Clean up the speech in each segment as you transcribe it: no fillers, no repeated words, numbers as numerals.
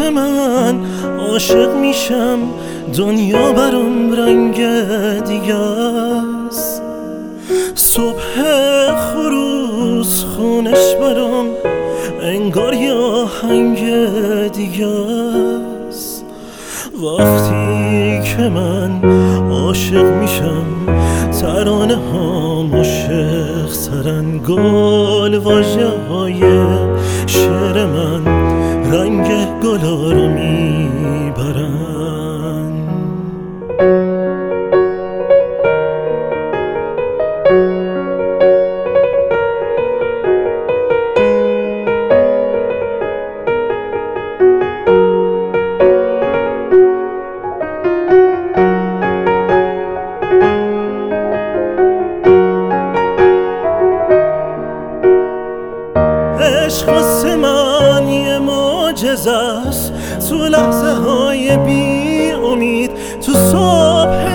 که من عاشق میشم دنیا برام رنگ دیگه است. صبح خروس خونش برام انگار یه آهنگ دیگه است. وقتی که من عاشق میشم ترانه ها عاشق ترن، گل واژه های شعر من رنگ گلا رو میبرن. عشق واسه من یه معجزه است، تو لحظه های بی امید، تو صبح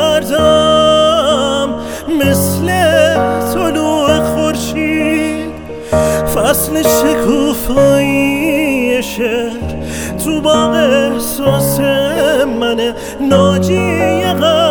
سردم مثل طلوع خورشید. فصل شکوفایی شعر تو باغ احساس منه، ناجی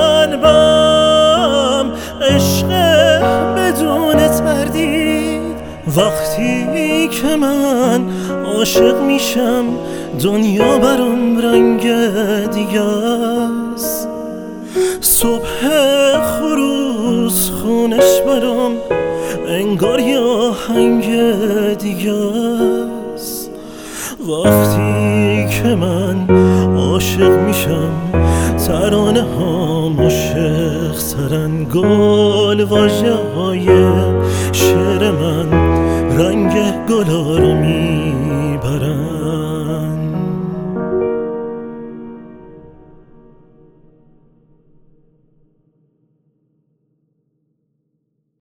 قلبم عشق بدون تردید. وقتی که من عاشق میشم دنیا برام رنگ دیگه است. صبح خروس خونش برام انگار یه آهنگ دیگه است. وقتی که من عاشق میشم ترانه ها عاشق ترن، گل واژه های شعر من رنگ گلا رو